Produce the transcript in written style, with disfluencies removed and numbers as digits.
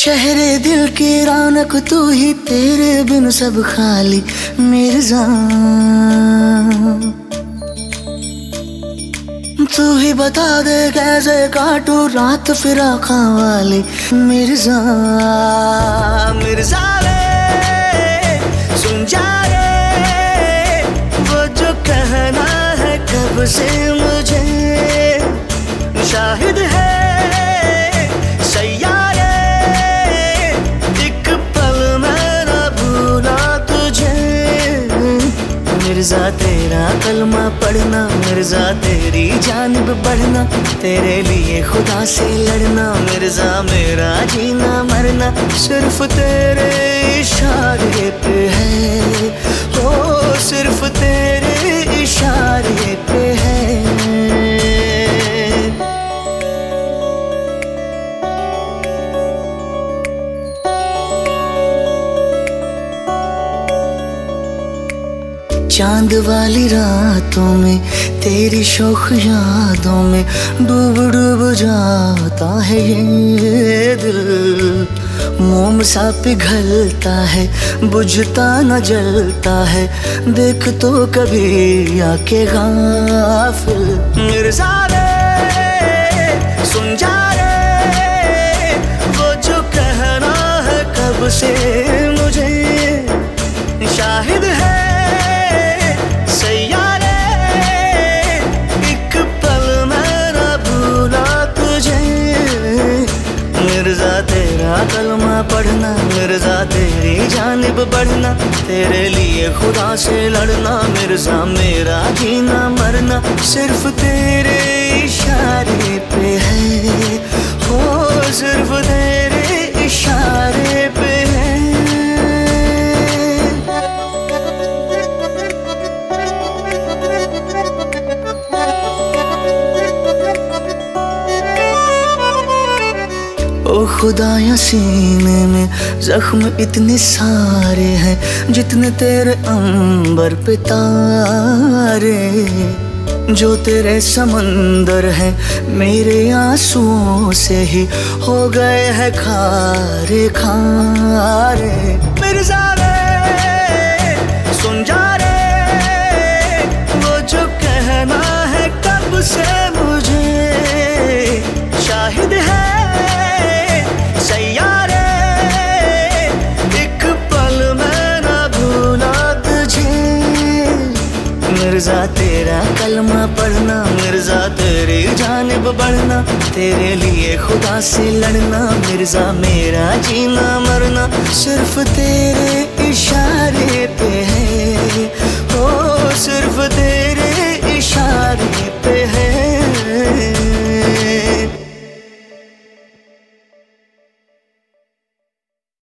शहरे दिल की रौनक तू ही, तेरे बिन सब खाली मिर्जा। तू ही बता दे कैसे काटू रात फिराका वाली मिर्जा। मिर्जा रे सुन जा रे, वो जो कहना है कब से मुझे, शाहिद है सैयारे, एक पल मैं न भूला तुझे। मिर्जा तेरा कलमा पढ़ना, मिर्जा तेरी जानिब बढ़ना, तेरे लिए खुदा से लड़ना, मिर्जा मेरा जीना मरना सिर्फ तेरे इशारे पे है। ओ सिर्फ तेरे इशारे पे है। चांद वाली रातों में तेरी शौक यादों में डूब डूब जाता है ये दिल। मोम सा पिघलता है बुझता न जलता है, देख तो कभी आके गाफिल। मिर्जा रे सुन जा रे, वो जो कहना है कब से मुझे, शाहिद है तेरा कलमा पढ़ना, मिर्जा तेरी जानिब बढ़ना, तेरे लिए खुदा से लड़ना, मिर्जा मेरा जीना मरना सिर्फ तेरे इशारे पे है। हो सिर्फ तेरे इशारे पे है। ओ खुदाया सीने में जख्म इतने सारे हैं, जितने तेरे अंबर पे तारे। जो तेरे समंदर हैं मेरे आंसुओं से ही हो गए हैं खारे खारे। मिर्जा रे सुन जा रे, वो जो कहना है कब से मुझे, शाहिद है सैयारे, एक पल मैं न भूला तुझे। मिर्जा तेरा कलमा पढ़ना, मिर्जा तेरी जानिब बढ़ना, तेरे लिए खुदा से लड़ना, मिर्जा मेरा जीना मरना सिर्फ तेरे